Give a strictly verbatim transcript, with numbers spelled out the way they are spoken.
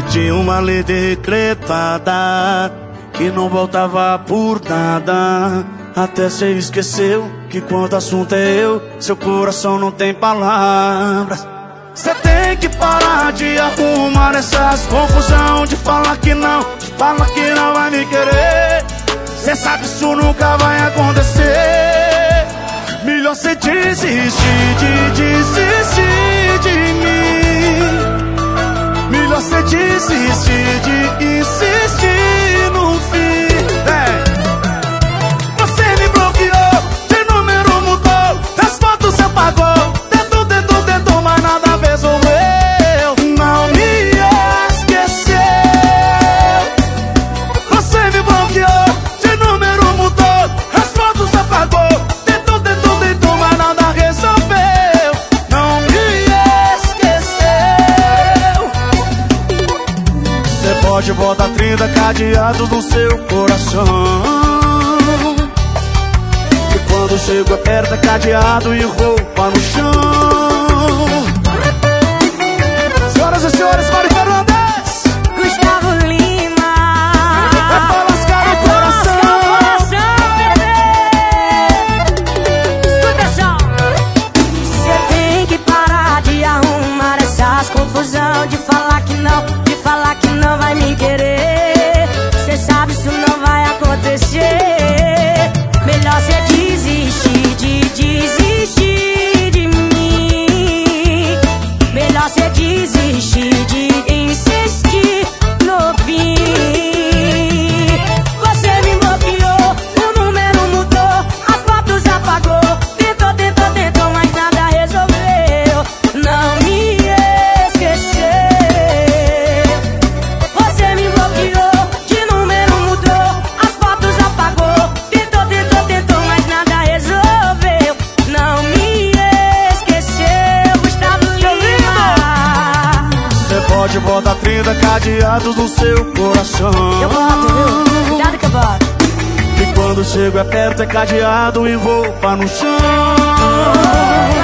tinha uma lei decretada que não voltava por nada. Até cê esqueceu que quando o assunto é eu, seu coração não tem palavras. Cê tem que parar de arrumar essas confusão, de falar que não, de falar que não vai me querer. Cê sabe isso nunca vai acontecer. Melhor cê desistir de desistir de mim. Melhor cê desistir de insistir no fim. É. Você me bloqueou, de número mudou, as fotos você apagou. Tentou, tentou, tentou, mas nada resolveu. Não me esqueceu. Você me bloqueou, de número mudou, as fotos você apagou. Tentou, tentou, tentou, mas nada resolveu. Não me esqueceu. Você pode botar trinta cadeados no seu coração. Quando chego aperta cadeado e roupa no chão. Senhoras e senhores, Mari Fernandes, Gustavo Lima. é pra lascar o coração. Escuta só. Cê tem que parar de arrumar essas confusão, de falar que não, de falar que não vai me querer. Cê sabe isso não vai acontecer. Melhor cê desistir de desistir de mim. Melhor cê desistir de insistir no fim. Você me bloqueou, o número mudou, as fotos apagou. Tentou, tentou, tentou, mas nada resolveu. Não me esqueceu. Você me bloqueou, de número mudou, as fotos apagou. Tentou, tentou, tentou, mas nada resolveu. Não me esqueceu. Gustavo Lima. Você pode botar trinta cadeados no seu coração. Eu boto, viu? Cuidado que eu boto. E quando chego é perto é cadeado e roupa no chão.